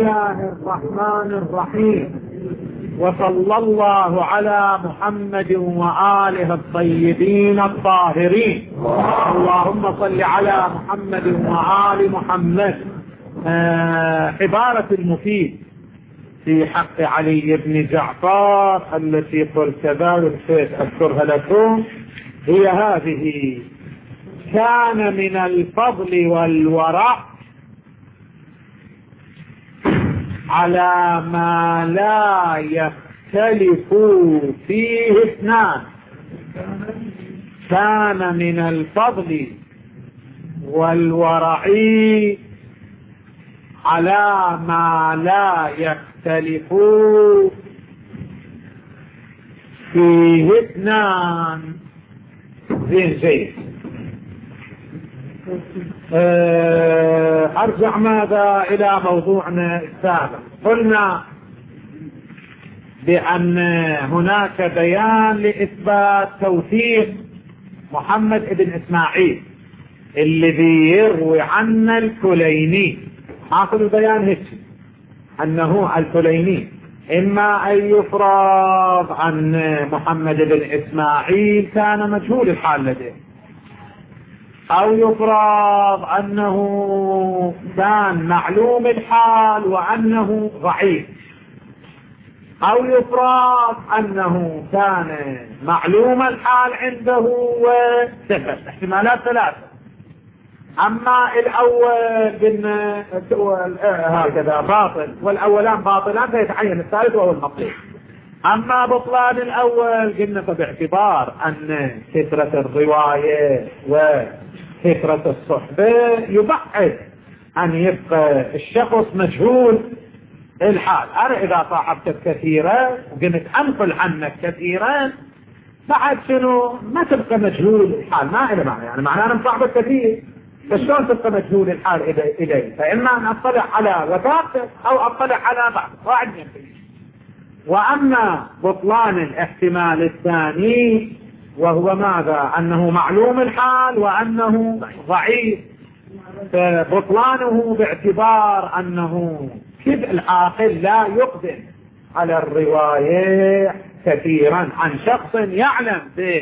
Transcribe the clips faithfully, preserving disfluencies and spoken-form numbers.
الله الرحمن الرحيم، وصلى الله على محمد وآله الطيبين الطاهرين. اللهم صل على محمد وآل محمد. آه عبارة المفيد في حق علي بن جعفر التي قلت كذلك أذكرها لكم هي هذه: كان من الفضل والورع على ما لا يختلف فيه اثنان. كان من الفضل والورع على ما لا يختلف فيه اثنان. زين زين. أرجع ماذا إلى موضوعنا السابق. قلنا بأن هناك بيان لإثبات توثيق محمد بن إسماعيل الذي يروي عنا الكليني. آخر البيان هيك أنه الكليني إما أن يفرض عن محمد بن إسماعيل كان مجهول الحال لديه، أو يفرض أنه كان معلوم الحال وأنه ضعيف، أو يفرض أنه كان معلوم الحال عنده وثبت. احتمالات ثلاثة. أما الأول قلنا هكذا باطل، والأولان باطلان فيتعين الثالث وهو المطلوب. أما بطلان الأول قلنا فباعتبار أن كثرة الرواية وكثرة الصحبة يبعد أن يبقى الشخص مجهول الحال. أنا إذا صاحبتك كثيرا وقلت أنقل عنك كثيرا بعد شنو ما تبقى مجهول الحال، ما إلى معنى، يعني معناه أنا مصاحبك كثير فشلون تبقى مجهول الحال إلي؟ فإما أن أطلع على وثاقتك أو أطلع على بعض واحد من الاثنين. وأما بطلان الاحتمال الثاني وهو ماذا؟ أنه معلوم الحال وأنه ضعيف، فبطلانه باعتبار أنه كذب العاقل لا يقدم على الرواية كثيرا عن شخص يعلم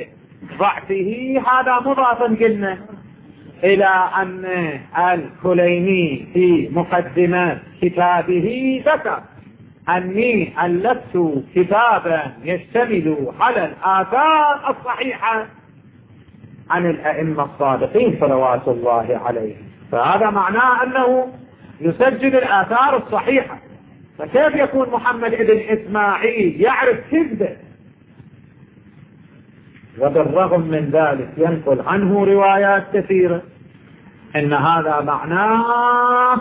بضعفه. هذا مضافا قلنا إلى أن الكليني في مقدمة كتابه ذكر أني ألفت كتابا يشتمل على الآثار الصحيحة عن الأئمة الصادقين صلوات الله عليهم. فهذا معناه أنه يسجل الآثار الصحيحة. فكيف يكون محمد بن إسماعيل يعرف كذبه وبالرغم من ذلك ينقل عنه روايات كثيرة؟ إن هذا معناه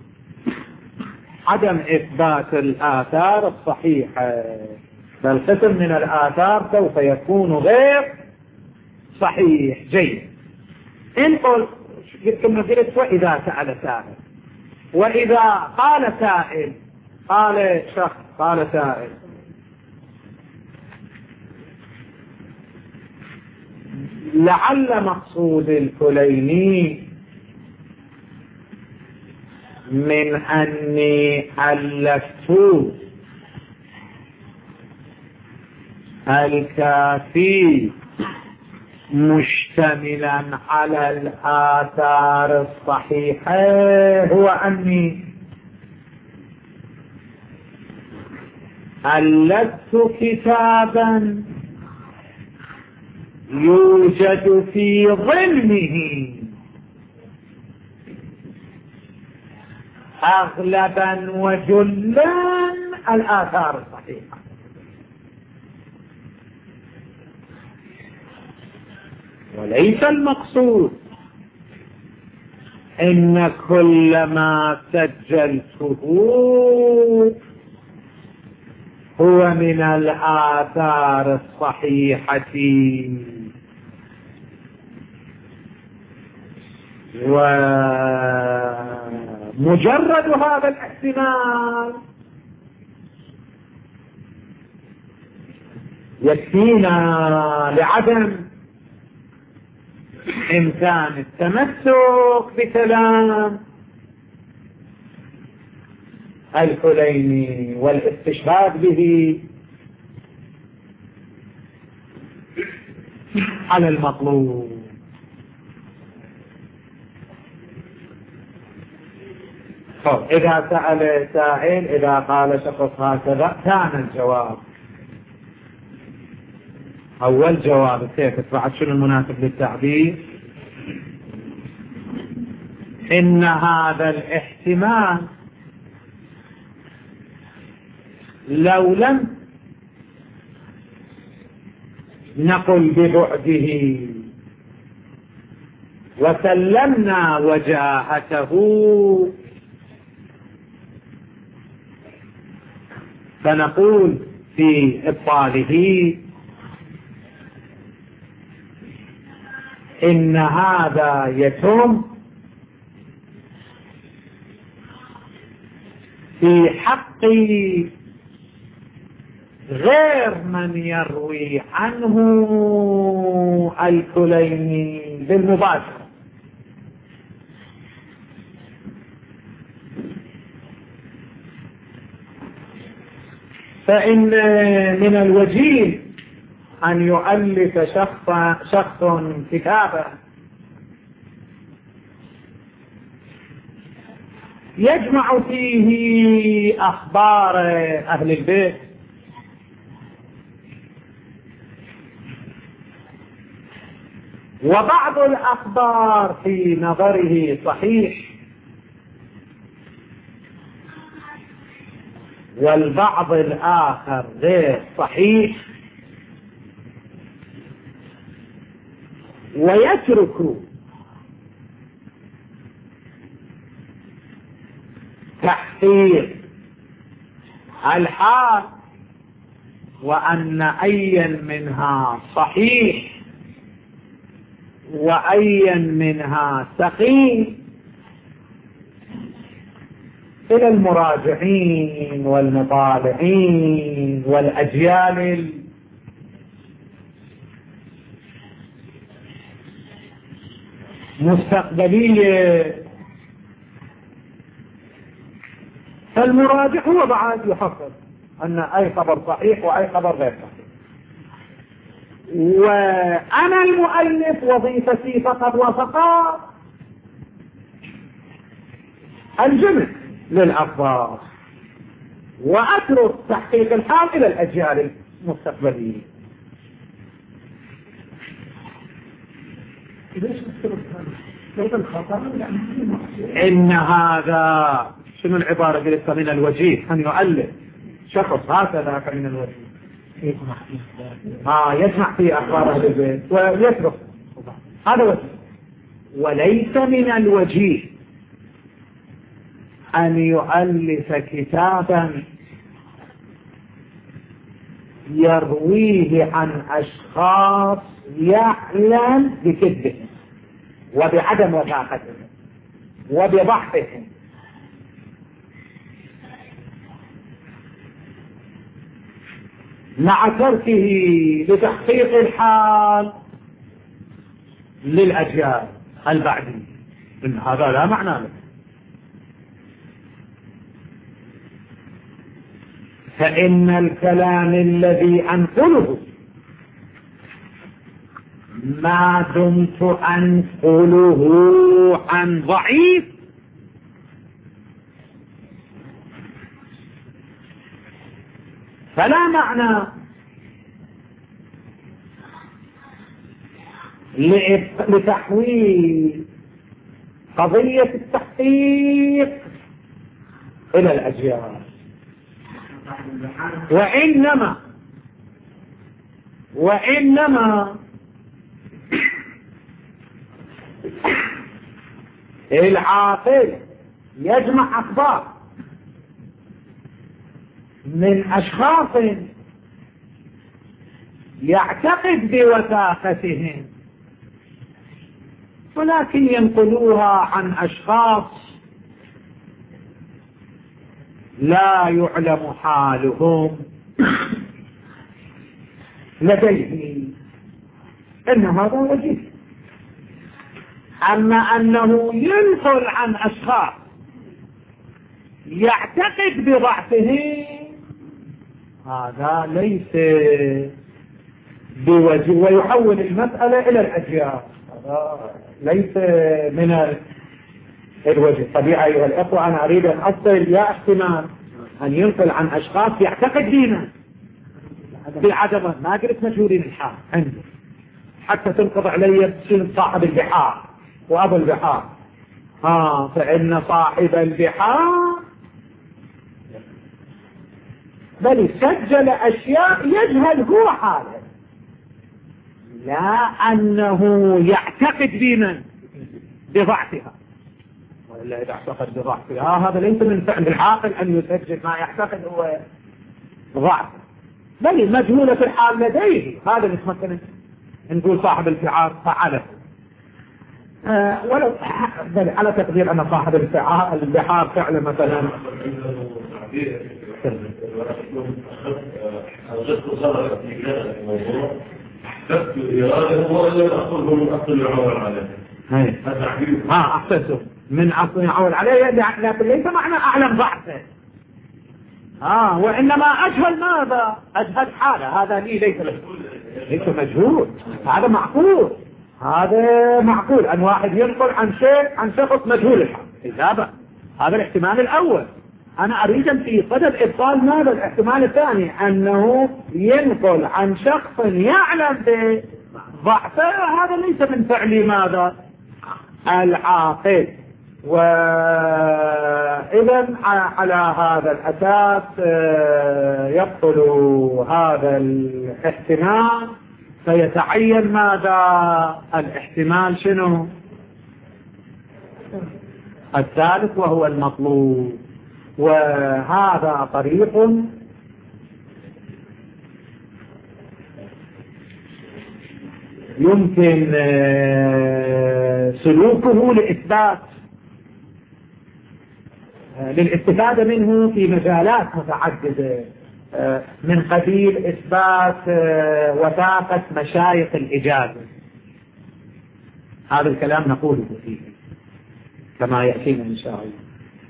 عدم إثبات الآثار الصحيحة، بل قسم من الآثار سوف يكون غير صحيح. جيد. انقل كما قلت وإذا سأل سائل، وإذا قال سائل، قال شخص قال سائل لعل مقصود الكليني من أني ألفت الكافي مشتملا على الآثار الصحيحة هو أني ألفت كتابا يوجد في ضمنه أغلبا وجلا الآثار الصحيحة. وليس المقصود إن كل ما سجلته هو من الآثار الصحيحة، ومجرد هذا الاحتمال يكفينا لعدم إمكان التمسك بكلام الكليني والاستشهاد به على المطلوب. طب إذا سأل سائل إذا قال شخص هكذا كان الجواب أول جواب كيف بعد شنو المناسب للتعبير؟ إن هذا الاحتمال لو لم نقل ببعده وسلمنا وجاهته فنقول في إبطاله إن هذا يتم في حق غير من يروي عنه الكليني بالمباشرة. فإن من الوجيه أن يؤلف شخص, شخص كتابا يجمع فيه أخبار أهل البيت وبعض الأخبار في نظره صحيح والبعض الآخر غير صحيح، ويترك تحقيق الحال وأن أيا منها صحيح وأيا منها سقيم إلى المراجعين والمطالعين والأجيال المستقبلية. فالمراجع هو بعد يحقق أن أي خبر صحيح وأي خبر غير صحيح، وأنا المؤلف وظيفتي فقط وفقط الجمع للأخبار وأترك تحقيق الحال إلى الأجيال المستقبلية. إن هذا شنو العبارة قلتها من الوجيه أن يؤلف شخص هكذا من الوجيه آه يجمع في أخبار أهل البيت ويترك هذا وجيه. وليس من الوجيه أن يؤلف كتابا يرويه عن أشخاص يعلم بكذبهم وبعدم وثاقتهم وبضعفهم، مع تركه لتحقيق الحال للأجيال البعدية. إن هذا لا معنى له. فإن الكلام الذي أنقله ما دمت أنقله عن ضعيف فلا معنى لتحويل قضية التحقيق إلى الأجيال، وإنما وإنما العاقل يجمع أخبار من أشخاص يعتقد بوثاقتهم ولكن ينقلوها عن أشخاص لا يعلم حالهم لديه، إن هذا وجيه. أما أنه ينقل عن أشخاص يعتقد بضعفه هذا ليس بوجه، ويحول المسألة إلى الأجيال، هذا ليس من الوجه. طبيعي أيها الأخوة أنا أريد أن أصل يا احتمال أن ينقل عن أشخاص يعتقد دينا بالعدمة، ما قلت مجهولين الحال عندي حتى تنقض علي صاحب البحار وأبو البحار. ها فإن صاحب البحار بل سجل أشياء يجهل هو حاله، لا أنه يعتقد بمن بضعفها، وإلا إذا اعتقد بضعفها هذا ليس من فعل العاقل أن يسجل ما يعتقد هو ضعف، بل مجهولة الحال لديه. هذا مش مثلا نقول صاحب البحار فعله، أه ولو بل على تقدير أن صاحب البحار فعله مثلا أوجدت صدق في كذا الموضوع احتفت إرادة وإلا أخذه من أصل يعول عليه. هذا عبير ها أحسسه من أصل يعول عليه، لكن ليس معنى أعلم ضعفه، آه وإنما أجهل ماذا؟ أجهل حاله، هذا لي ليس ليس مجهول، هذا معقول، هذا معقول أن واحد ينقل عن شيء عن شخص مجهول الحال إجابة. هذا الاحتمال الأول. أنا أريد في صدد إبطال ماذا الاحتمال الثاني، أنه ينقل عن شخص يعلم بضعفه، هذا ليس من فعل ماذا العاقل. وإذا على هذا الأساس يبطل هذا الاحتمال، فيتعين ماذا الاحتمال شنو الثالث وهو المطلوب. وهذا طريق يمكن سلوكه لإثبات للاستفادة منه في مجالات متعددة، من قبيل إثبات وثاقة مشايخ الإجازة. هذا الكلام نقوله فيه كما يأتينا إن شاء الله.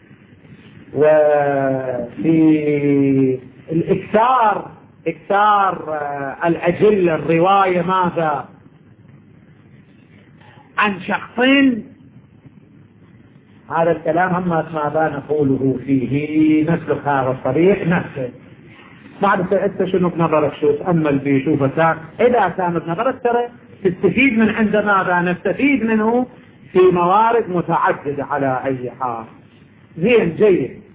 وفي الإكثار إكثار الأجلة الرواية ماذا عن شخصين، هذا الكلام هم ماذا نقوله فيه، نسلك هذا الطريق نفسه. بعد أنت شنو بنظرك شو تأمل فيه شو فتاك، إذا كان بنظرك ترى تستفيد من عند ماذا نستفيد منه في موارد متعددة على أي حال. زين جيد.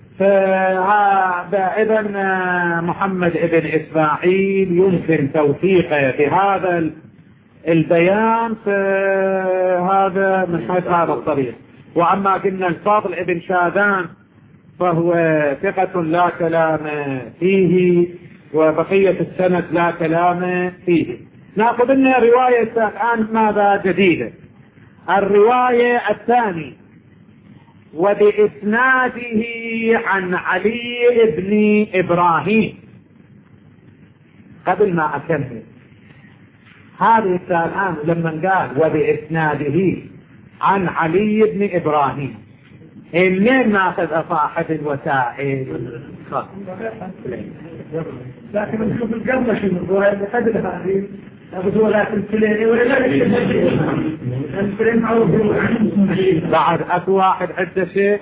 فإذا محمد ابن إسماعيل يمكن توثيقه في هذا البيان في هذا من حيث هذا الطريق. وأما قلنا الفاضل ابن شاذان فهو ثقة لا كلام فيه، وبقية السند لا كلام فيه. نأخذ لنا رواية الآن ماذا جديدة، الرواية الثانية وبإسناده عن علي بن إبراهيم. قبل ما أكمل هذه الآن لما قال وبإسناده عن علي بن إبراهيم، منين ناخذ صاحب الوسائل؟ لكن نشوف القرن شنو قبل هذه بعد أكو واحد عنده شيء.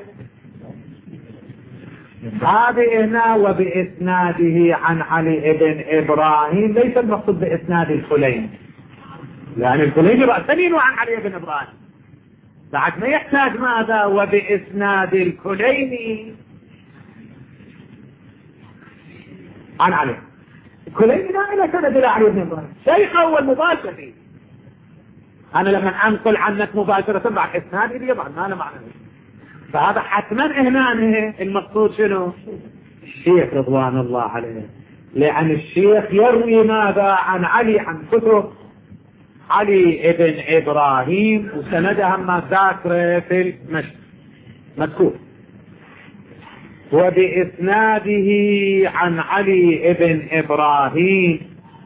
هذه هنا وبإسناده عن علي بن إبراهيم، ليس المقصود بإسناد الكليني، لأن الكليني رأسنين عن علي بن إبراهيم، بعد ما يحتاج ماذا وبإسناد الكليني عن علي. الكليني لا إلى سند إلى علي بن إبراهيم، شيخ هو المباشر فيه. أنا لما أنقل عنك مباشرة بعد إسنادي بيضع ما له معنى، فهذا حتما هنا المقصود شنو الشيخ رضوان الله عليه، لأن الشيخ يروي ماذا عن علي عن كتب علي بن إبراهيم، وسندها ما ذاكره في المذكور. وبإسناده عن علي بن إبراهيم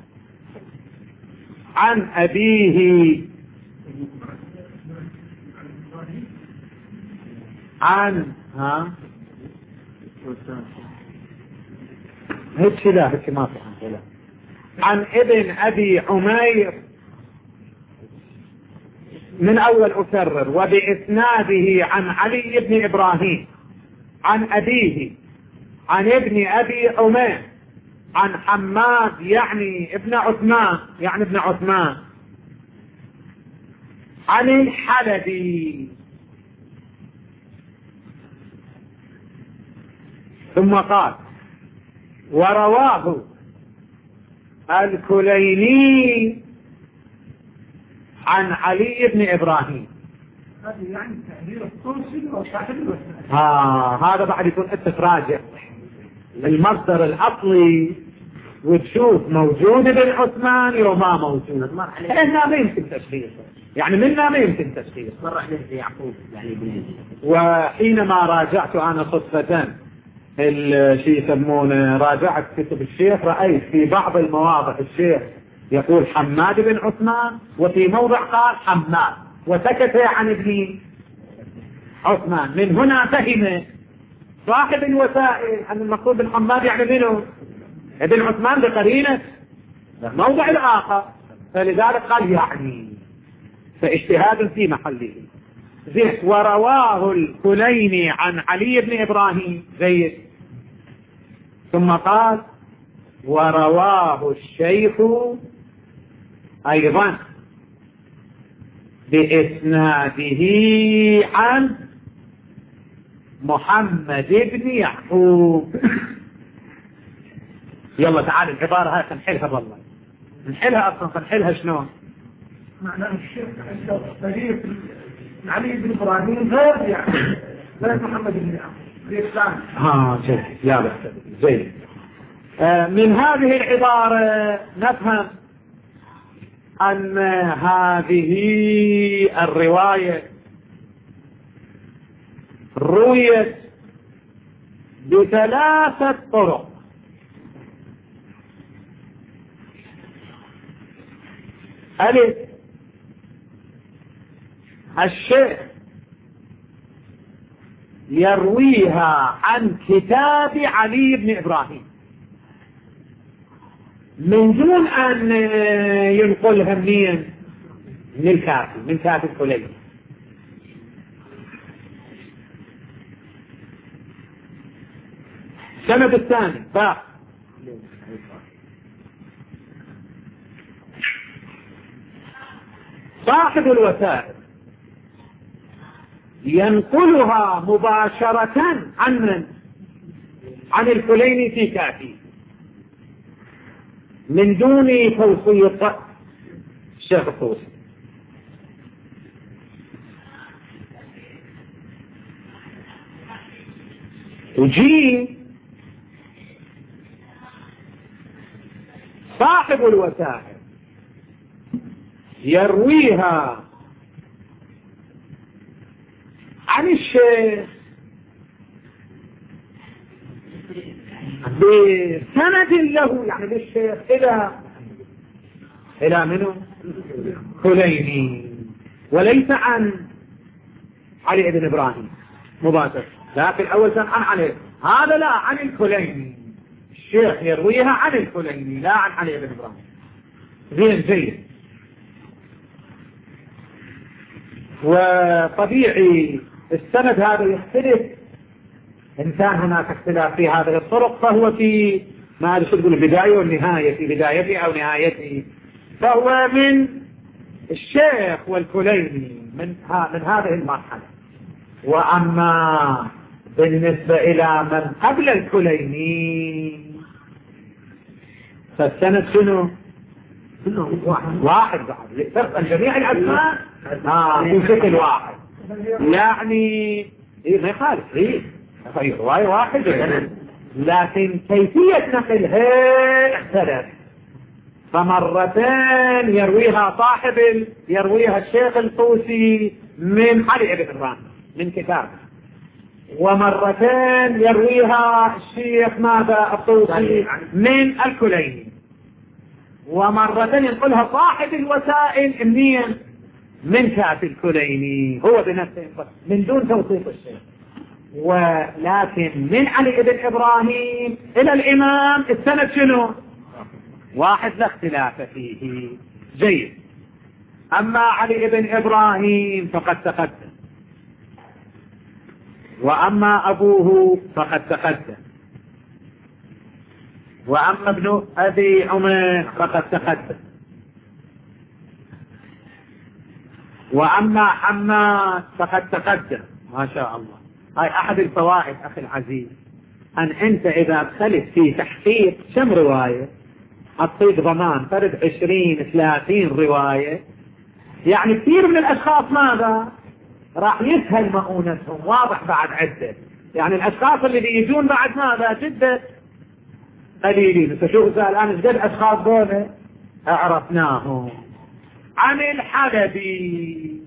عن أبيه عن ها هيك لا هيك ما في لا. عن ابن أبي عمير من أول أكرر وبإسناده عن علي بن إبراهيم عن أبيه عن ابن أبي عمير عن حماد يعني ابن عثمان يعني ابن عثمان عن الحلبي ثم قال ورواه الكليني عن علي بن إبراهيم. هذا يعني تأثير الطوسي وصاحب الوسائل. آه هذا بعد يكون أنت تراجع المصدر الأصلي وتشوف موجود ابن عثمان يو ما موجود. إحنا ما يمكن تشخيص يعني منا ما يمكن تشخيص. مرة عليه يعقوب يعني ابن. وحينما راجعت أنا صدفة الشيء يسمونه راجعت كتب الشيخ رأيت في بعض المواضع الشيخ يقول حماد بن عثمان وفي موضع قال حماد وسكت عن ابن عثمان. من هنا فهم صاحب الوسائل أن المقصود بالحماد يعني منه ابن عثمان بقرينة موضع الآخر فلذلك قال يعني فاجتهاد في محله زين. ورواه الكليني عن علي بن إبراهيم زيد ثم قال ورواه الشيخ أيضا بإسناده عن محمد بن يعقوب. يلا تعال العبارة هاي نحلها والله نحلها أصلا نحلها شنو معناه الشيخ طريق علي بن إبراهيم غير يعني غير محمد بن يعقوب. ها جيد يا بس زين. آه من هذه العبارة نفهم أن هذه الرواية رويت بثلاثة طرق. ألف الشيخ يرويها عن كتاب علي بن إبراهيم من دون أن ينقلها منين من الكافي من كافي الكليني. السند الثاني باب صاحب الوسائل ينقلها مباشرة عن من؟ عن الكليني في كافي من دون توصية الشيخ الطوسي. وجي صاحب الوسائل يرويها عن الشيخ بسند له يعني للشيخ إلى إلى منه كليني وليس عن علي بن إبراهيم مباشر لكن أول كان عن علي هذا لا عن الكليني الشيخ يرويها عن الكليني لا عن علي بن إبراهيم. زين زين. وطبيعي السند هذا يختلف إن كان هناك اختلاف في هذه الطرق فهو في ما أدري شو تقول البداية والنهاية في بدايته أو نهايته فهو من الشيخ والكليني من, ها من هذه المرحلة. وأما بالنسبة إلى من قبل الكليني فالسند شنو؟ واحد بعد فرق جميع الأسماء آه في شكل واحد يعني إيه ما يخالف إيه في رواية واحد لكن كيفية نقلها اختلف. فمرتين يرويها صاحب يرويها الشيخ الطوسي من علي بن إبراهيم من كتابه ومرتين يرويها الشيخ ماذا الطوسي من الكليني ومرتين ينقلها صاحب الوسائل منين من كافي الكليني هو بنفسه من دون توصيف الشيخ. ولكن من علي بن إبراهيم إلى الإمام السند شنو؟ واحد لا اختلاف فيه. جيد. أما علي بن إبراهيم فقد تقدم، وأما أبوه فقد تقدم، وأما ابن أبي عمر فقد تقدم، وأما حماد فقد تقدم. ما شاء الله. هاي أحد الفوائد أخي العزيز، أن أنت إذا دخلت في تحقيق كم رواية أعطيك ضمان فرد عشرين ثلاثين رواية، يعني كثير من الأشخاص ماذا راح يسهل مؤونتهم. واضح بعد عدة، يعني الأشخاص اللي بيجون بعد ماذا جدا قليلين. فشوف الآن ايش قد أشخاص دول عرفناهم. عن الحلبي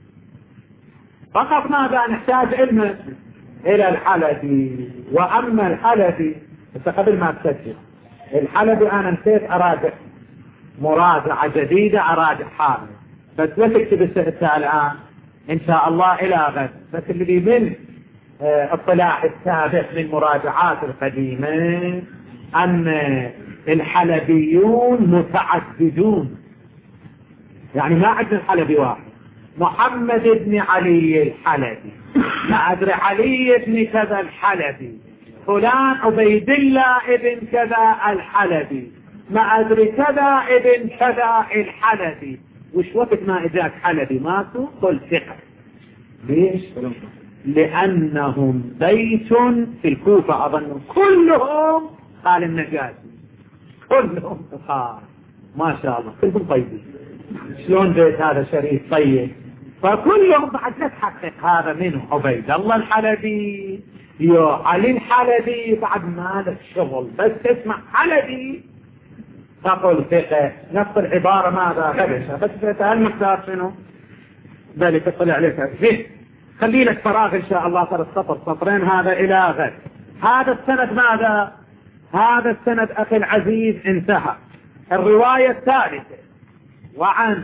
فقط ماذا نحتاج علم إلى الحلبي. وأما الحلبي قبل ما تسجل الحلبي أنا نسيت أراجع مراجعة جديدة، أراجع حالي، بس لا تكتب السؤال الآن إن شاء الله إلى غد. بس اللي من اطلاع السابق من مراجعات القديمة أن الحلبيون متعددون، يعني ما عندنا الحلبي واحد. محمد بن علي الحلبي، ما أدري علي بن كذا الحلبي، فلان عبيد الله ابن كذا الحلبي، ما أدري كذا ابن كذا الحلبي. وش وقت ما إجاك حلبي ماتوا قل ثقة. ليش؟ لأنهم بيت في الكوفة أظن كلهم قال النجاشي، كلهم قال ما شاء الله كلهم طيبين. شلون بيت هذا شريف طيب؟ فكلهم بعد نتحقق هذا منه عبيد الله الحلبي يا علي الحلبي، بعد ما لك شغل بس تسمع حلبي تقول ثقة. نفس العبارة ماذا غبشة، بس تسأل مقدار شنو ذلك تطلع عليك. زين خلي لك فراغ إن شاء الله صار السطر سطرين هذا إلى غد. هذا السند ماذا؟ هذا السند أخي العزيز انتهى. الرواية الثالثة وعن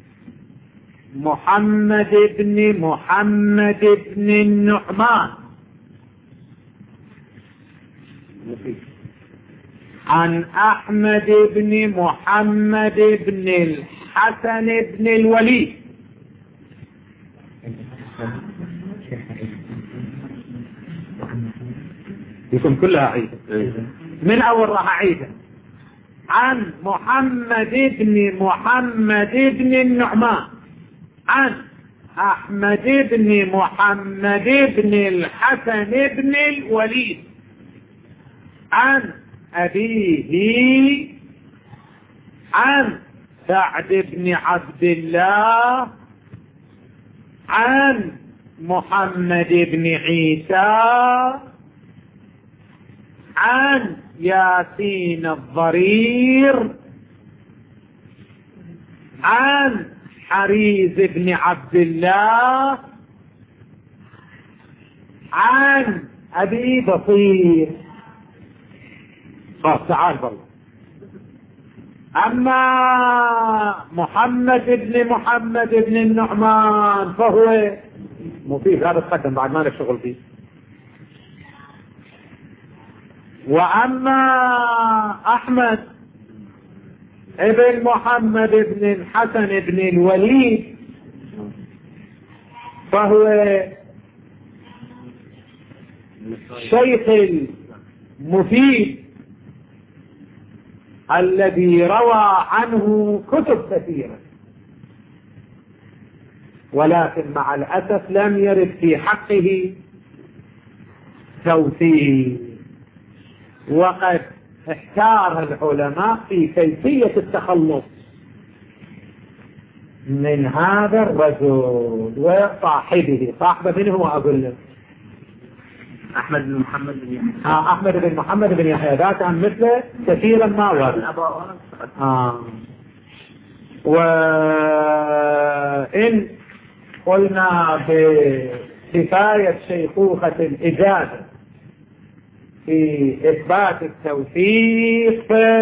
محمد بن محمد بن النعمان عن أحمد بن محمد بن الحسن بن الوليد يكون كلها عيدة من أول راح عيدة. عن محمد بن محمد بن النعمان عن أحمد بن محمد بن الحسن بن الوليد عن أبيه عن سعد بن عبد الله عن محمد بن عيسى عن ياسين الضرير عن حريز بن عبد الله عن أبي بصير. خلاص تعال بالله. أما محمد بن محمد بن النعمان فهو مفيد، هذا تقدم بعد ما لك شغل فيه. وأما أحمد ابن محمد بن الحسن بن الوليد فهو شيخ المفيد الذي روى عنه كتب كثيرة، ولكن مع الأسف لم يرد في حقه توثيق، وقد احتار العلماء في كيفية التخلص من هذا الرجل وصاحبه. صاحبه منه هو أقول له أحمد بن محمد بن يحيى. آه أحمد بن محمد بن يحيى ذات عن مثله كثيرا ما ورد. آه وإن قلنا بكفاية شيخوخة الإجازة في إثبات التوثيق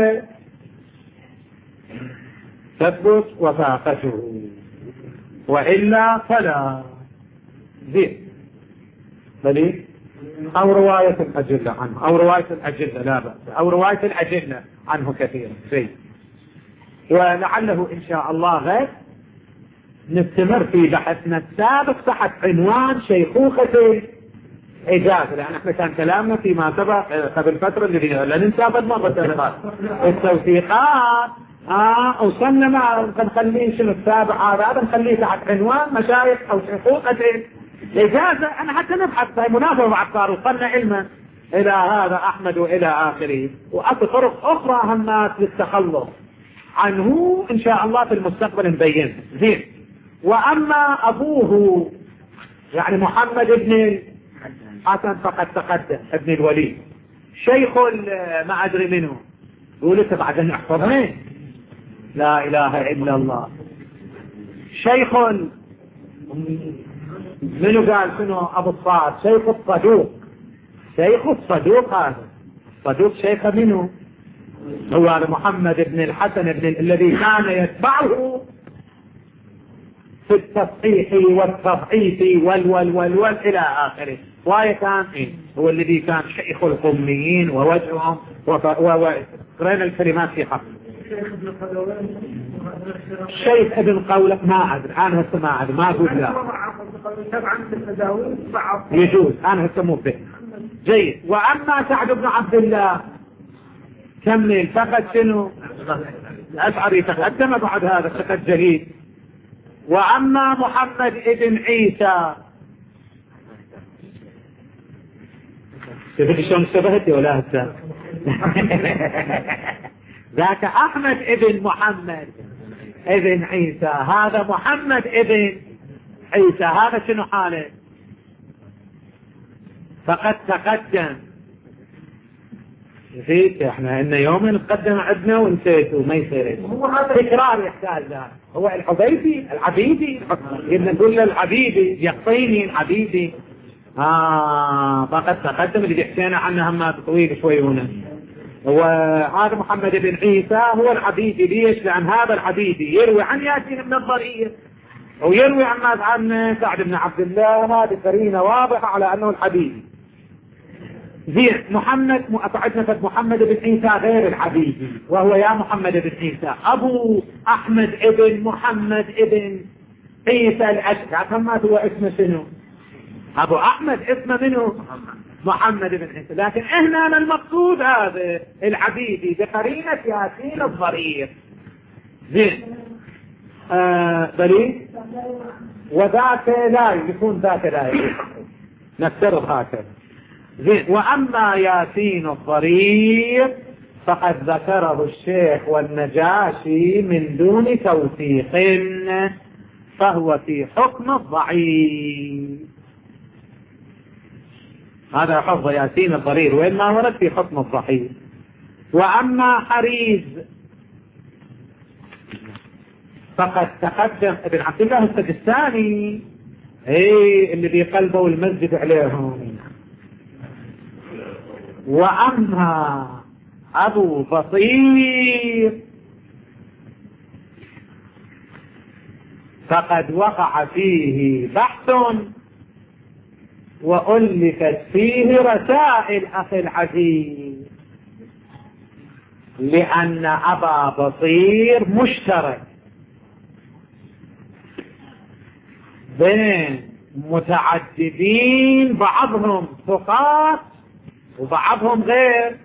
تثبت وثاقته، وإلا فلا. زين بلي أو رواية الأجلة عنه، أو رواية الأجلة لا بأس، أو رواية الأجلة عنه كثيرا زين. ولعله إن شاء الله غير نستمر في بحثنا السابق تحت عنوان شيخوخة إجازة، لأن احنا كان كلامنا فيما سبق قبل فترة اللي لا ننسى بالمرة التوثيقات. اه وصلنا مع نخليه شنو السابع هذا نخليه تحت عنوان مشايخ أو شيخوخة إجازة. أنا حتى نبحث في مناسبة مع الصار وصلنا علما إلى هذا أحمد وإلى آخره، وأصل طرق أخرى همات للتخلص عنه إن شاء الله في المستقبل نبين زين. وأما أبوه يعني محمد بن حسن فقد تقدم ابن الوليد شيخ ما أدري منه، يقول بعد أن يحفظه لا إله إلا الله. شيخ منو قال شنو أبو الصاد شيخ الصدوق، شيخ الصدوق هذا الصدوق شيخ منه هو محمد بن الحسن بن الذي كان يتبعه في التصحيح والتضعيف والول والول إلى آخره. وهي كان إيه؟ هو الذي كان شيخ القميين ووجههم وقرأنا الكلمات في حق شيخ ابن قولة ما أدري أنا هسه ما أدري ما أقول لا يجوز أنا هسه مو به جيد. وأما سعد بن عبد الله كمل فقد شنو الأشعري تقدم بعد هذا فقد جديد. وأما محمد ابن عيسى شوفي شلون انتبهتي ولا هسه ذاك أحمد ابن محمد ابن عيسى، هذا محمد ابن عيسى هذا شنو حاله فقد تقدم. نسيت احنا ان يوم نقدم عندنا ونسيت وما يصير تكرار يحتاج ذلك. هو الحبيبي العبيدي قلنا نقول له العبيدي يقطيني العبيدي اه فقد تقدم اللي بيحكينا عنه هم طويل شوي هنا. وهذا محمد بن عيسى هو العبيدي. ليش؟ لأن هذا العبيدي يروي عن ياسين بن الضرير ويروي عن عن سعد بن عبد الله، هذه قرينة واضحة على أنه العبيدي. زين محمد أقعدنا محمد بن عيسى غير العبيدي وهو يا محمد بن عيسى أبو أحمد ابن محمد ابن عيسى الأشعري. فما هو اسمه شنو؟ أبو أحمد اسمه منه محمد بن عيسى، لكن هنا المقصود هذا العبيدي بقرينة ياسين الضرير. زين آه دليل وذاك لا يكون ذاك لا نفترض هكذا. زين وأما ياسين الضرير فقد ذكره الشيخ والنجاشي من دون توثيق فهو في حكم الضعيف. هذا حفظ ياسين الضرير وإن ما ورد في حكم الضعيف. وأما حريز فقد تقدم ابن عبد الله السجستاني اي اللي بيقلبوا المسجد عليهم. وأما أبو بصير فقد وقع فيه بحث وألفت فيه رسائل أخي العزيز، لأن أبا بصير مشترك بين متعددين بعضهم ثقات وبعضهم غير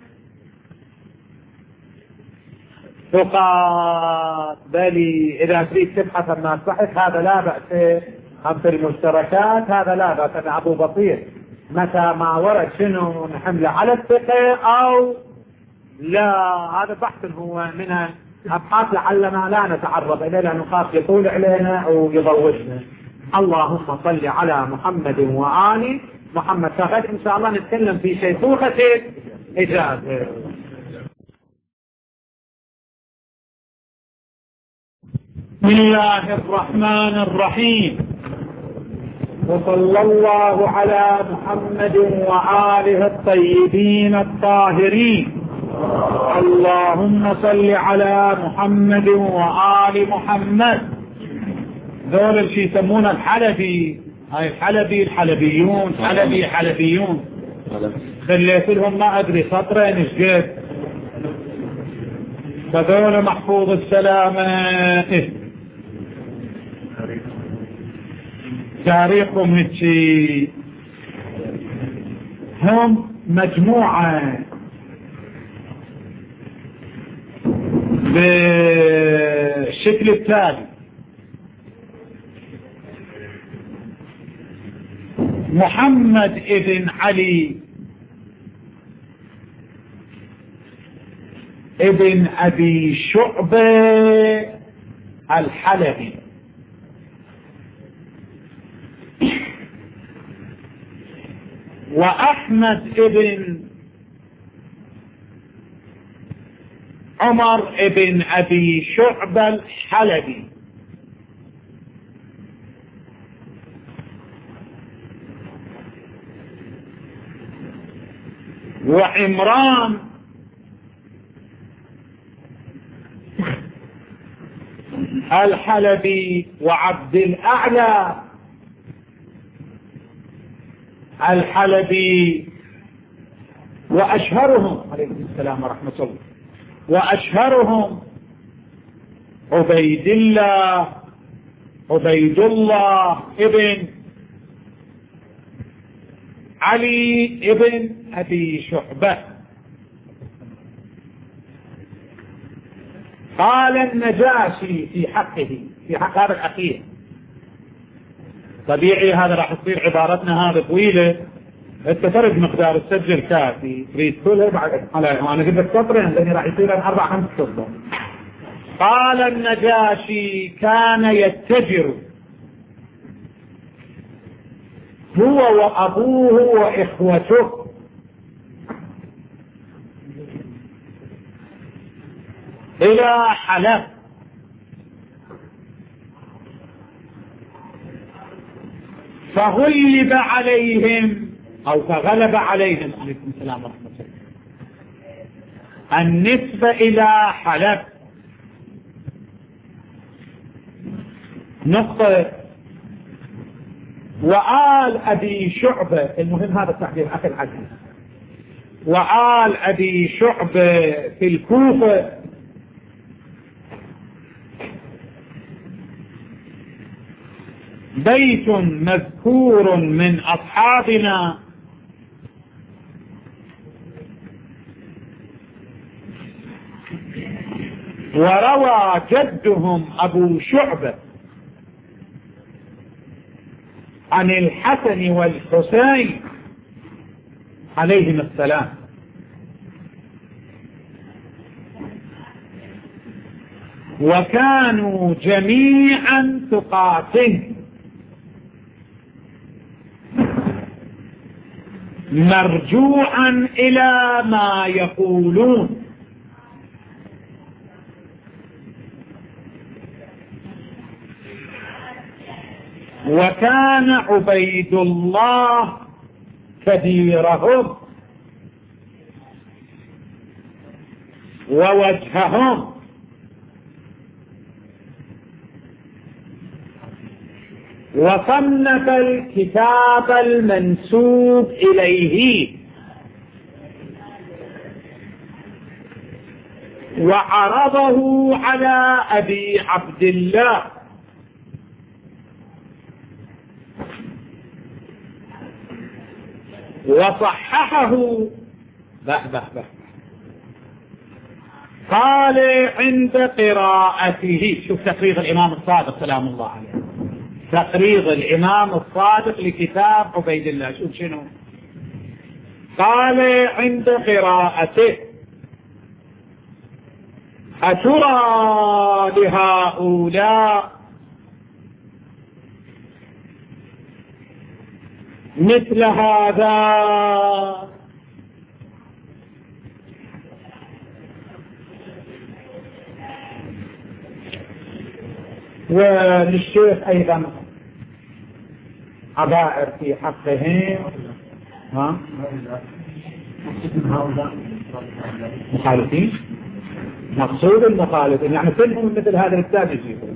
ثقات. بل إذا تريد تبحث عن الصحيح هذا لا بأس، هم في المشتركات هذا لا بأس. أن أبو بصير متى ما ورد شنو نحمله على الثقة أو لا، هذا بحث هو من أبحاث لعلنا لا نتعرض إليه لأنه خاف يطول علينا أو يضوجنا. اللهم صل على محمد وآل محمد. فغد إن شاء الله نتكلم في شيخوخة إجازة. بسم الله الرحمن الرحيم، وصلى الله على محمد وآله الطيبين الطاهرين. اللهم صل على محمد وآل محمد. ذول اللي يسمونه الحلبي، هاي الحلبي الحلبيون حلبي حلبيون خليت لهم ما أدري سطرين إيش قد فذول محفوظ السلامة إيه؟ تاريخهم هيك هم مجموعة بالشكل التالي: محمد ابن علي ابن أبي شعبة الحلبي، وأحمد ابن عمر ابن أبي شعبة الحلبي، وعمران الحلبي، وعبد الأعلى الحلبي، وأشهرهم عليكم السلام ورحمة الله، وأشهرهم عبيد الله عبيد الله ابن علي ابن أبي شعبة. قال النجاشي في حقه في حق هذا الأخير، طبيعي هذا راح تصير عبارتنا هذه طويلة، انت فرق مقدار السجل كافي تريد كلها بعد انا قلت لك سطرين لاني راح يصير اربع خمس سطور. قال النجاشي: كان يتجر هو وابوه واخوته الى حلب، فغلب عليهم أو فغلب عليهم عليكم السلام ورحمة الله النسبة إلى حلب. نقطة. وآل أبي شعبة، المهم هذا التحديد أخي العزيز، وآل أبي شعبة في الكوفة بيت مذكور من أصحابنا وروى جدهم أبو شعبة عن الحسن والحسين عليهم السلام، وكانوا جميعا ثقات مرجوعا إلى ما يقولون. وكان عبيد الله كبيرهم ووجههم، وصنف الكتاب المنسوب إليه، وعرضه على أبي عبد الله، وصححه به به به قال عند قراءته. شوف تقريض الإمام الصادق سلام الله عليه، تقريض الإمام الصادق لكتاب عبيد الله. شوف شنو قال عند قراءته: أترى لهؤلاء مثل هذا؟ وللشيخ أيضا عبائر في حقهم. ها مخالفين، مقصود المخالفين يعني كلهم مثل هذا الكتاب يجيبون.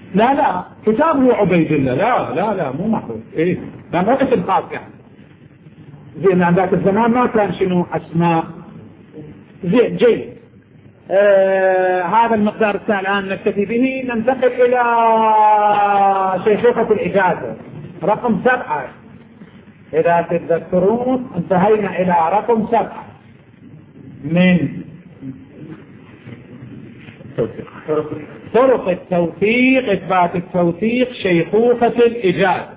لا لا كتابه عبيد الله، لا لا لا مو محفوظ. ايه لا مو اسم خاص يعني. زين عن ذاك الزمان ما كان شنو اسماء. زين جيد. آه هذا المقدار الثاني الان نكتفي به. ننتقل الى شيخوخة الاجازة رقم سبعة. اذا تتذكرون انتهينا الى رقم سبعة من طرق التوثيق، اثبات التوثيق شيخوخة الاجازة.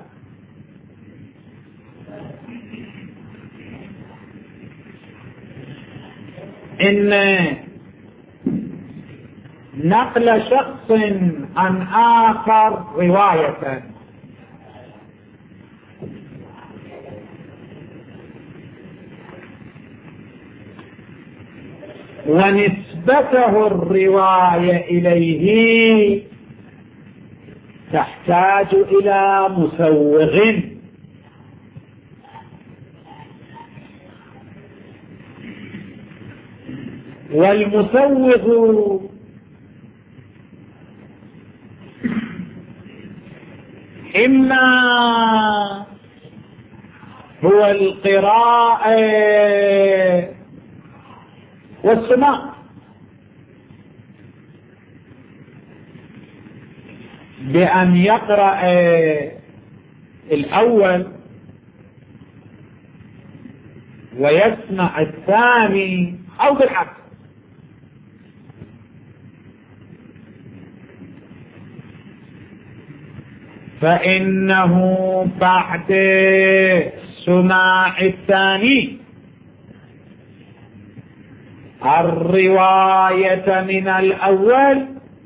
ان نقل شخص عن آخر رواية ونسبته الرواية إليه تحتاج إلى مسوغ، والمسوغ إما هو القراءة والسماع، بأن يقرأ الأول ويسمع الثاني أو بالعكس. فإنه بعد سماع الثاني الرواية من الأول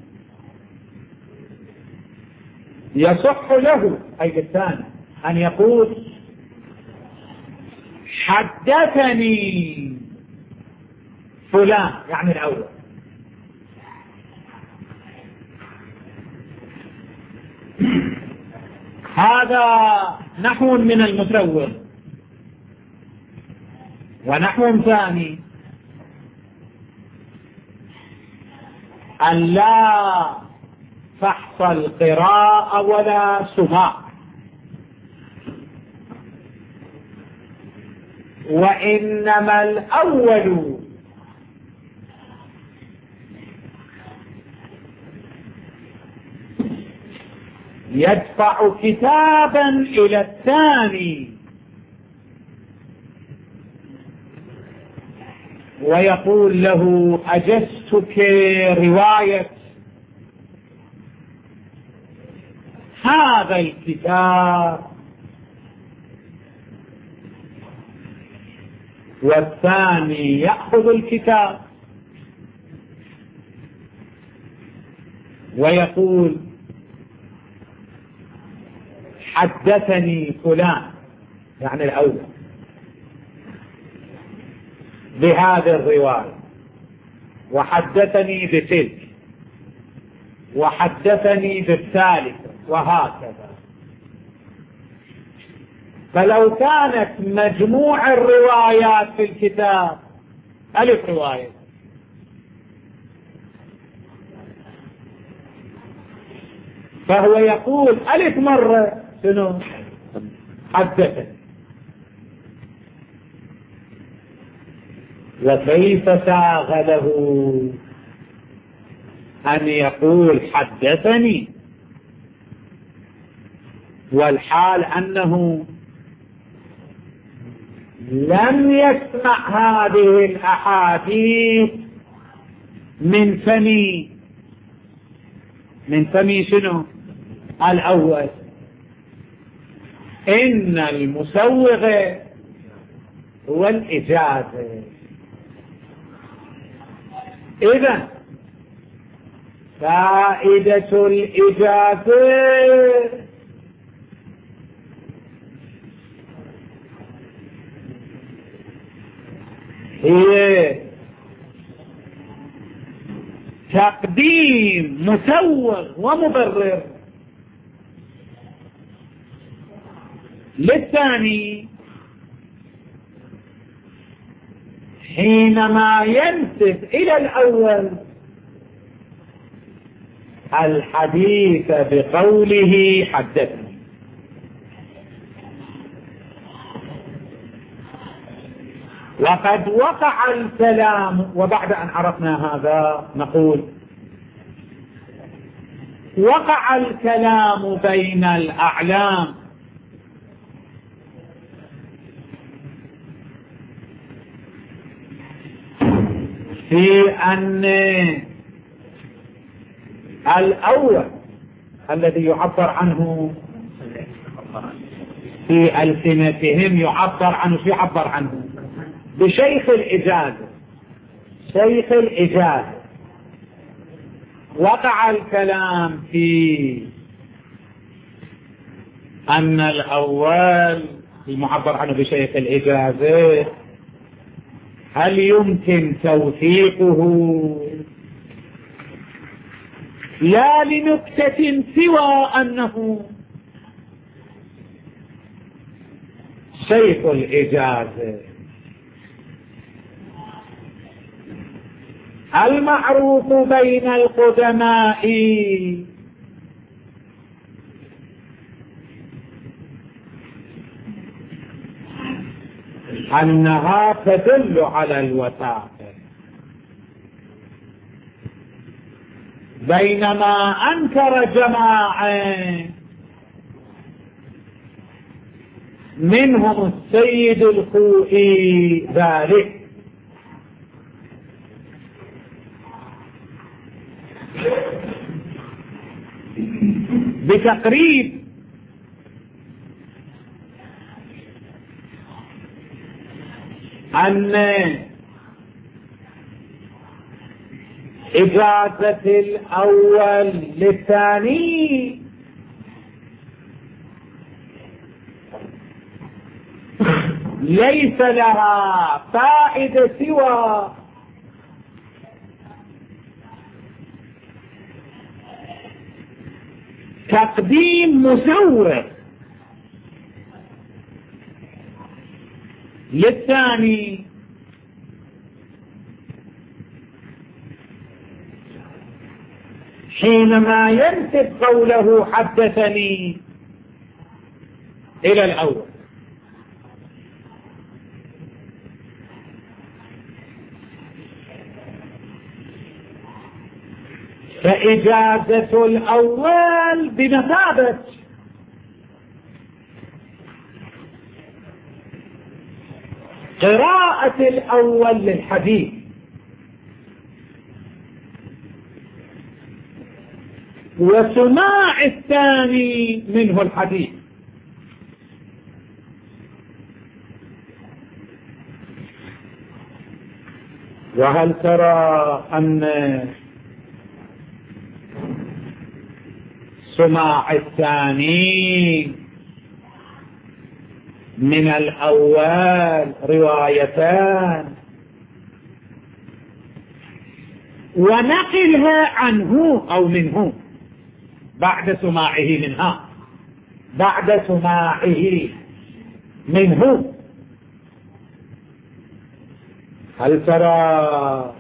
يصح له أي الثاني أن يقول حدثني فلان، يعني الأول. هذا نحو من المسوغ. ونحو ثاني أن لا فحص القراءة ولا سماع، وإنما الأول يدفع كتابا إلى الثاني ويقول له أجزتك رواية هذا الكتاب، والثاني يأخذ الكتاب ويقول حدثني فلان، يعني الأول بهذه الرواية، وحدثني بتلك، وحدثني بالثالثة، وهكذا. فلو كانت مجموع الروايات في الكتاب ألف رواية، فهو يقول ألف مرة شنو حدثني. وكيف ساغ له أن يقول حدثني والحال أنه لم يسمع هذه الأحاديث من فمي من فمي شنو الأول. إن المسوغ هو الإجازة. إذن فائدة الإجازة هي تقديم مسوغ ومبرر للثاني حينما ينسب إلى الأول الحديث بقوله حدثني. وقد وقع الكلام، وبعد أن عرفنا هذا نقول وقع الكلام بين الأعلام في أن الأول الذي يعبر عنه في ألسنتهم يعبر عنه في يعبر عنه بشيخ الإجازة، شيخ الإجازة. وقع الكلام في أن الأول المعبر عنه بشيخ الإجازة هل يمكن توثيقه لا لنكتة سوى أنه شيخ الإجازة المعروف بين القدماء أنها تدل على الوثاقة، بينما أنكر جماعة منهم السيد الخوئي ذلك، بتقريب أن إجازة الأول للثاني ليس لها فائدة سوى تقديم مزور للثاني، حينما ينسب قوله حدثني إلى الأول. فإجازة الأول بمثابة قراءة الأول للحديث، وسماع الثاني منه الحديث. وهل ترى أن سماع الثاني من الأول روايتان، ونقلها عنه أو منه بعد سماعه منها، بعد سماعه منه، هل ترى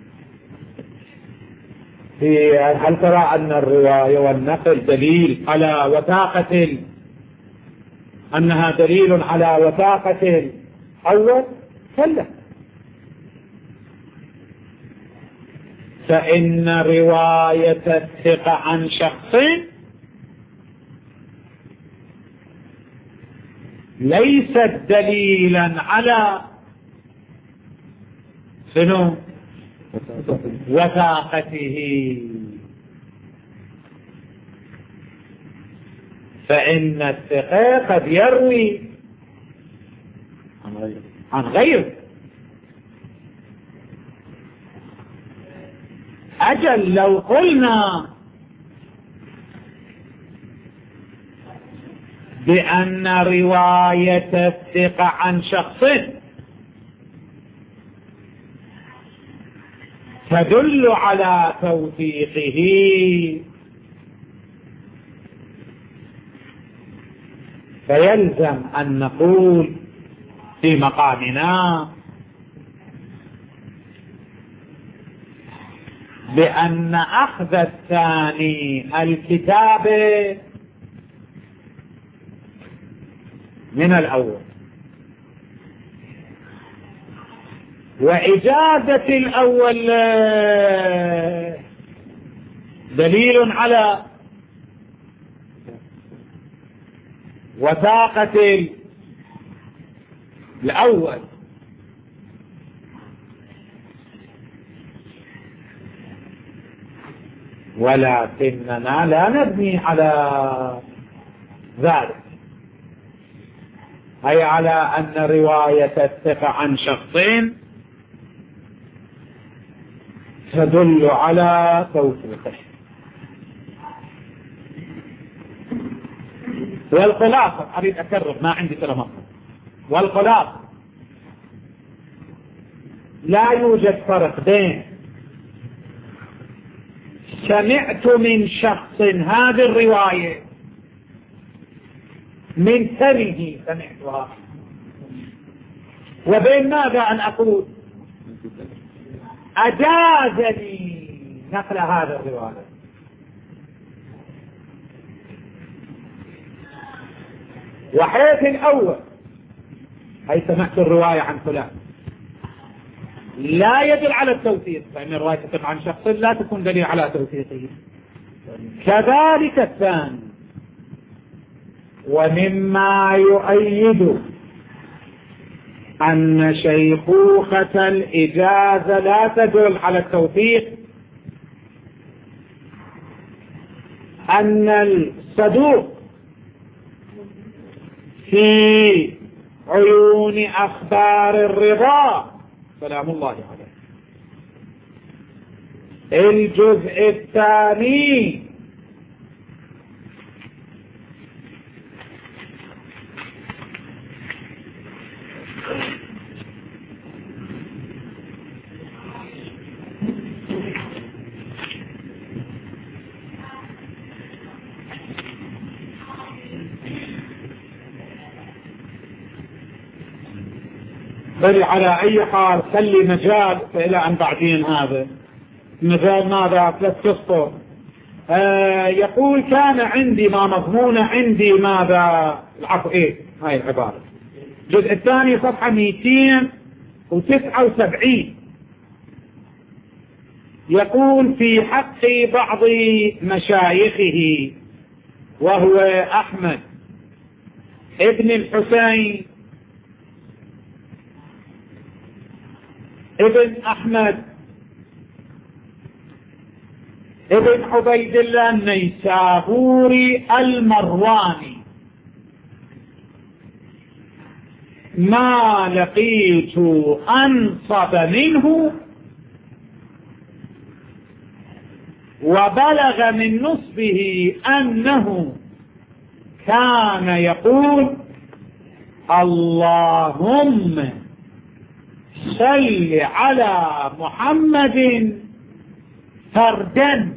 في هل ترى أن الرواية والنقل دليل على وثاقة، أنها دليل على وثاقة الأول؟ كلا، فإن رواية الثقة عن شخص ليست دليلا على شنو؟ وثاقته، فإن الثقة قد يروي عن غيره. أجل لو قلنا بأن رواية الثقة عن شخص تدل على توثيقه، فيلزم أن نقول في مقامنا بأن أخذ الثاني الكتابة من الأول، وإجازة الأول دليل على وثاقة الأول، ولكننا لا نبني على ذلك، أي على أن رواية الثقة عن شخصين تدل على توثيقه. والخلاصة أريد أكرر، ما عندي كلام، والخلاصة لا يوجد فرق بين سمعت من شخص هذه الرواية من سنه سمعتها وبين ماذا أن أقول أجازني نقل هذا الرواية. وحيث الأول أي سمعت الرواية عن فلان لا يدل على التوثيق، فإن الرواية تقع عن شخص لا تكون دليل على توثيقه. كذلك الثاني. ومما يؤيد أن شيخوخة الإجازة لا تدل على التوثيق أن الصدوق في عيون أخبار الرضا سلام الله عليه الجزء الثاني بل على أي حال خلي مجال إلى أن بعدين هذا مجال ماذا ثلاث قصة. آه يقول كان عندي ما مضمون عندي ماذا العفو إيه هاي العبارة الجزء الثاني صفحة مئتين وتسعة وسبعين. يقول في حق بعض مشايخه وهو أحمد ابن الحسين ابن أحمد ابن عبيد الله النيسابوري المرواني ما لقيت أنصب منه وبلغ من نصبه أنه كان يقول اللهم صل على محمد فردا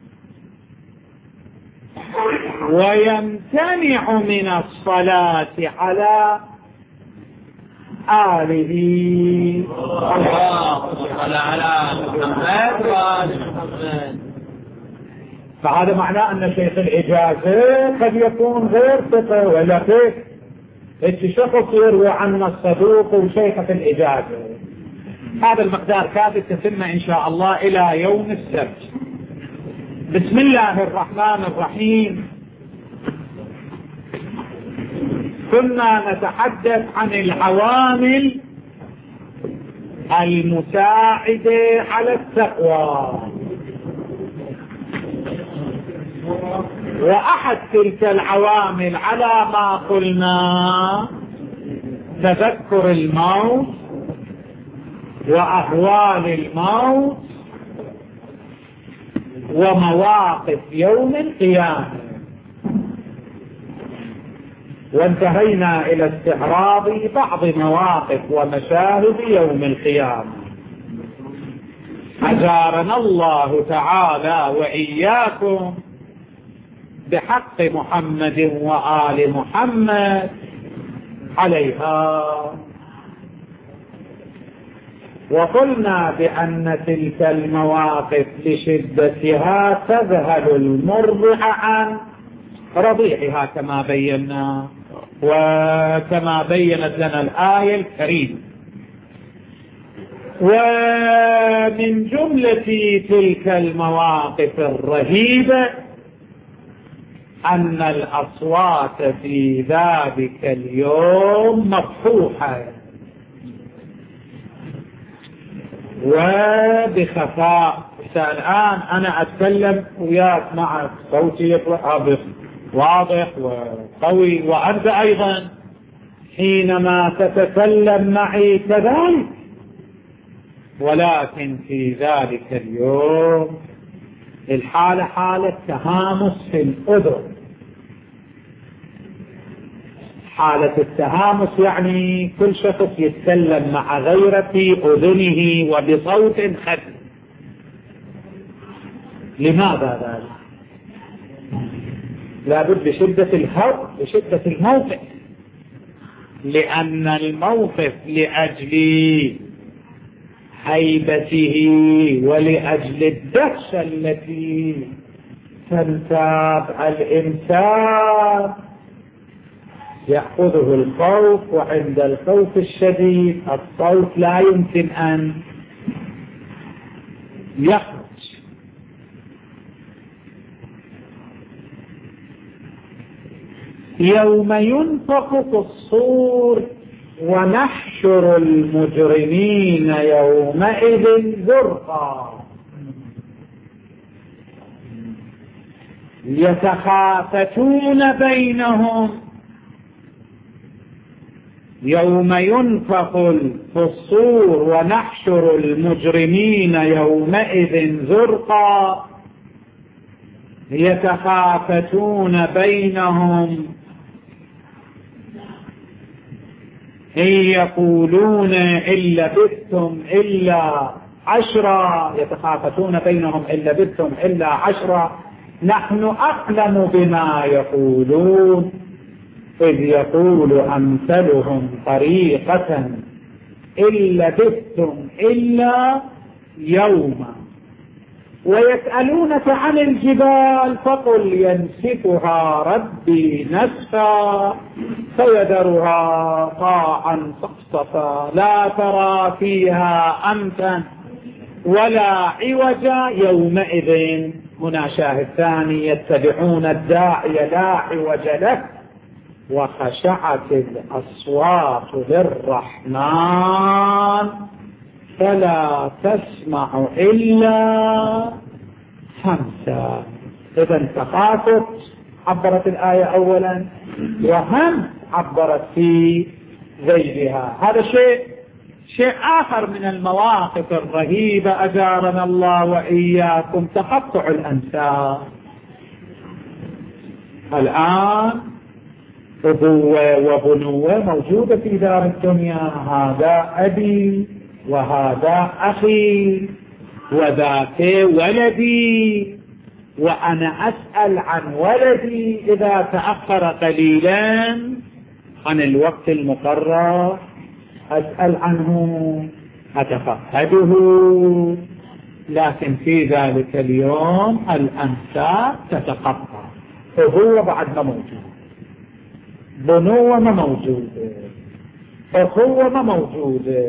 ويمتنع من الصلاة على آله. الله صل على محمد وآل محمد. فهذا معناه أن شيخ الإجازة قد يكون غير ثقة ولا كيف الشخص يروي عنا الصدوق وشيخ الإجازة. هذا المقدار كافي تتم إن شاء الله إلى يوم السبت. بسم الله الرحمن الرحيم. كنا نتحدث عن العوامل المساعدة على التقوى، وأحد تلك العوامل على ما قلنا تذكر الموت وأهوال الموت ومواقف يوم القيامة. وانتهينا إلى استعراض بعض مواقف ومشاهد يوم القيامة. أجارنا الله تعالى وإياكم بحق محمد وآل محمد عليها. وقلنا بأن تلك المواقف لشدتها تذهل المرضع عن رضيعها كما بينا وكما بينت لنا الآية الكريمة. ومن جملة تلك المواقف الرهيبة أن الأصوات في ذلك اليوم مفتوحة وبخفاء. الآن أنا أتكلم وياك معك صوتي واضح وقوي، وأنت أيضا حينما تتكلم معي كذلك، ولكن في ذلك اليوم الحالة حالة تهامس في الأذن. حالة التهامس يعني كل شخص يتكلم مع غيره في أذنه وبصوت خفيف. لماذا ذلك؟ لابد بشدة الهو بشدة الموقف، لأن الموقف لأجل هيبته ولأجل الدهشة التي تنتاب الإنسان يأخذه الخوف، وعند الخوف الشديد الصوت لا يمكن أن يخرج. يوم ينفخ في الصور ونحشر المجرمين يومئذ زرقا يتخافتون بينهم. يوم ينفخ في الصور ونحشر المجرمين يومئذ زرقا يتخافتون بينهم إن يقولون إن لبثتم إلا عشرا. يتخافتون بينهم إن لبثتم إلا عشرا نحن أعلم بما يقولون إذ يقول أمثلهم طريقة إن لبثتم إلا يوما ويسألونك عن الجبال فقل ينسفها ربي نسفا فيذرها قاعا صفصفا لا ترى فيها أمتا ولا عوجا يومئذ. هنا شاهد ثاني يتبعون الداعي لا عوج له وخشعت الأصوات للرحمن فلا تسمع إلا همسا. إذن تخافت عبرت الآية أولا، وهم عبرت في ذيلها. هذا شيء شيء آخر من المواقف الرهيبة أجارنا الله وإياكم، تقطع الأنساب. الآن أبوة وبنوة موجودة في دار الدنيا، هذا أبي وهذا أخي وذاك ولدي، وأنا أسأل عن ولدي إذا تأخر قليلا عن الوقت المقرر أسأل عنه أتفقده. لكن في ذلك اليوم الأنساب تتقطع. أبوة بعد ما موجود، بنوة ما موجودة، أخوة ما موجودة،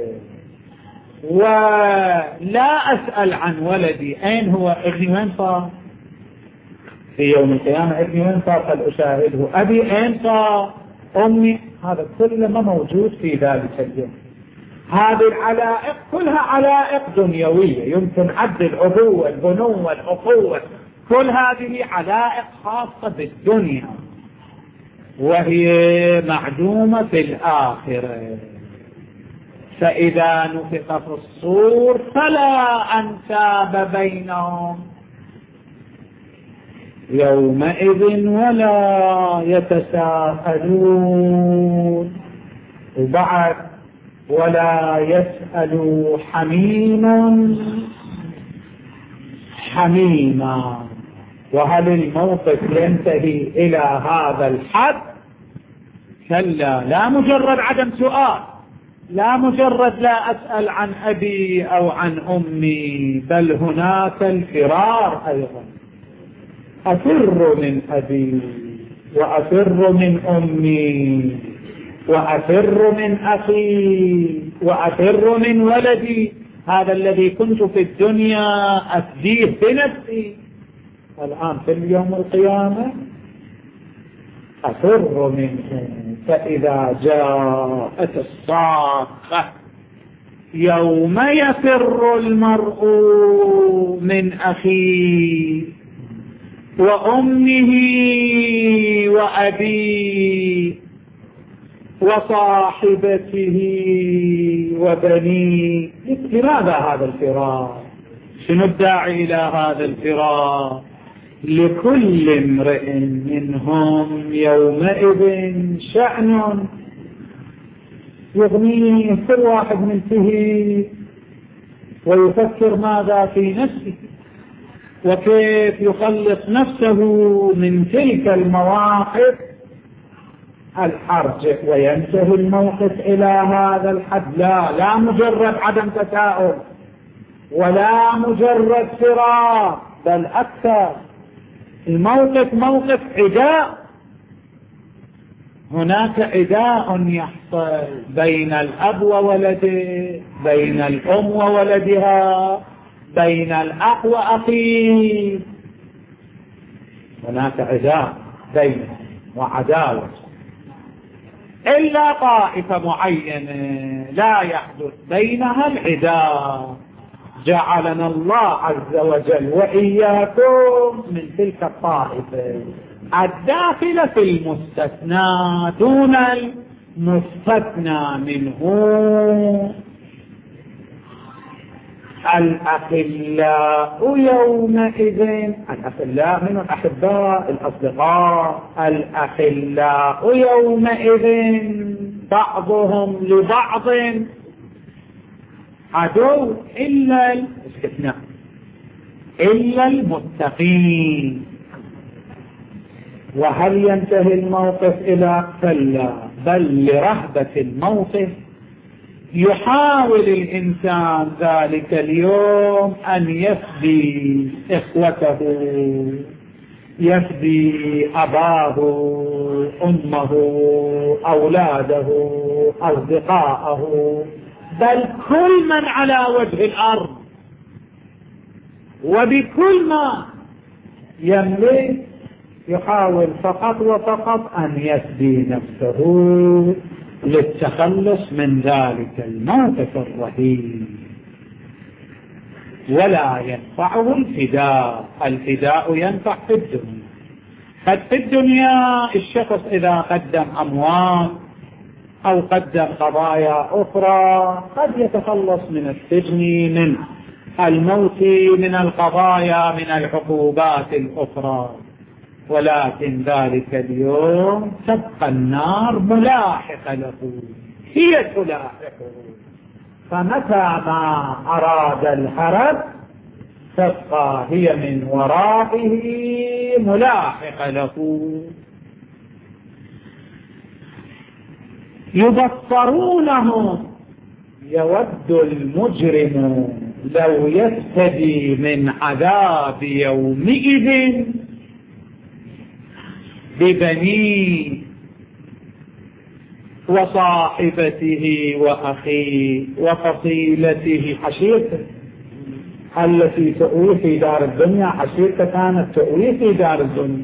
ولا أسأل عن ولدي أين هو ابني وين صار في يوم القيامة، ابني وين صار فلأشاهده، أبي أين صار، أمي، هذا كله ما موجود في ذلك اليوم. هذه العلائق كلها علائق دنيوية، يمكن عد الأبوة البنوة الأخوة، كل هذه علائق خاصة بالدنيا وهي معدومة في الآخرة. فإذا نفخ في الصور فلا أنساب بينهم يومئذ ولا يتساءلون. وبعد ولا يسأل حميم حميما. وهل الموقف ينتهي إلى هذا الحد؟ كلا، لا مجرد عدم سؤال، لا مجرد لا أسأل عن أبي أو عن أمي، بل هناك الفرار أيضا. أفر من أبي وأفر من أمي وأفر من أخي وأفر من ولدي، هذا الذي كنت في الدنيا أفديه بنفسي، الآن في اليوم القيامة أفر منه. فإذا جاءت الصاخة يوم يفر المرء من أخيه وأمه وأبيه وصاحبته وبنيه. لماذا هذا الفرار؟ شنو الداعي إلى هذا الفرار؟ لكل امرئ منهم يومئذ شأن يغنيه. كل واحد منتهي ويفكر ماذا في نفسه وكيف يخلص نفسه من تلك المواقف الحرج، وينتهي الموقف إلى هذا الحد. لا لا مجرد عدم تساؤل ولا مجرد فرار، بل أكثر، الموقف موقف عداء. هناك عداء يحصل بين الأب وولده، بين الأم وولدها، بين الأخ وأخيه، هناك عداء بينهم وعداوة. إلا طائفة معينة لا يحدث بينها العداء، جعلنا الله عز وجل وإياكم من تلك الطائفة الداخلة في المستثنى دون المستثنى منه. الأخلاء يومئذ، الأخلاء من الأحباء الأصدقاء، الأخلاء يومئذ بعضهم لبعض عدو إلا الاستثناء إلا المتقين. وهل ينتهي الموقف إلى كلا؟ بل لرهبة الموقف يحاول الإنسان ذلك اليوم أن يفدي إخوته، يفدي أباه، أمه، أولاده، أصدقاءه، بل كل من على وجه الأرض، وبكل ما يملك يحاول فقط وفقط أن يفدي نفسه للتخلص من ذلك الموقف الرهيب. ولا ينفعه الفداء، الفداء ينفع في الدنيا. قد في الدنيا الشخص إذا قدم أموال أو قدم قضايا أخرى قد يتخلص من السجن، من الموت، من القضايا، من العقوبات الأخرى، ولكن ذلك اليوم تبقى النار ملاحقة له، هي تلاحقه. فمتى ما أراد الهرب تبقى هي من ورائه ملاحقة له. يبصرونهم يود المجرم لو يفتدي من عذاب يومئذ ببنيه وصاحبته وأخيه وفصيلته، حشيرته التي تؤوي في دار الدنيا، حشيرته كانت تؤوي في دار الدنيا،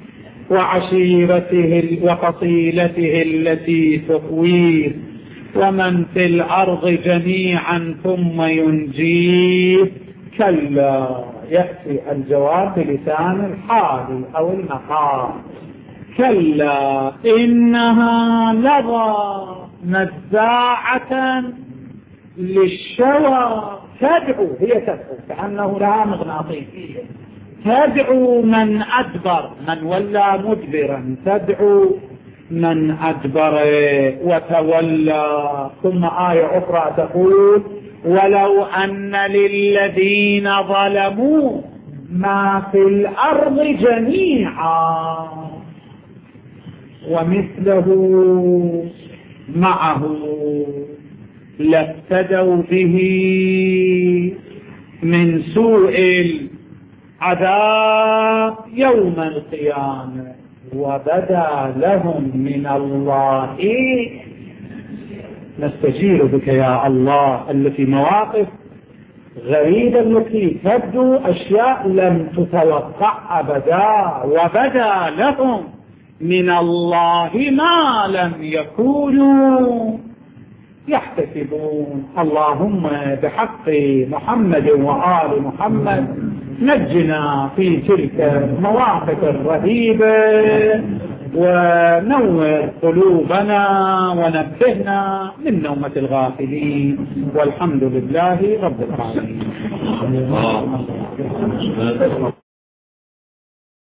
وعشيرته وفصيلته التي تؤويه، ومن في الأرض جميعا ثم ينجيه. كلا، يأتي الجواب بلسان الحال أو المقام. كلا إنها لظى نزاعة للشوى، تدعو، هي تدعو كأنه لها مغناطيسية، تدعو من أدبر، من ولى مدبرا، تدعو من أدبر وتولى. ثم آية أخرى تقول ولو أن للذين ظلموا ما في الأرض جميعا ومثله معه لافتدوا به من سوء العذاب يوم القيامة وبدا لهم من الله. نستجير بك يا الله التي مواقف غريبة التي تبدو أشياء لم تتوقع أبدا، وبدا لهم من الله ما لم يكونوا يحتسبون. اللهم بحق محمد وآل محمد نجنا في تلك المواقف الرهيبة ونور قلوبنا ونبهنا من نومة الغافلين، والحمد لله رب العالمين.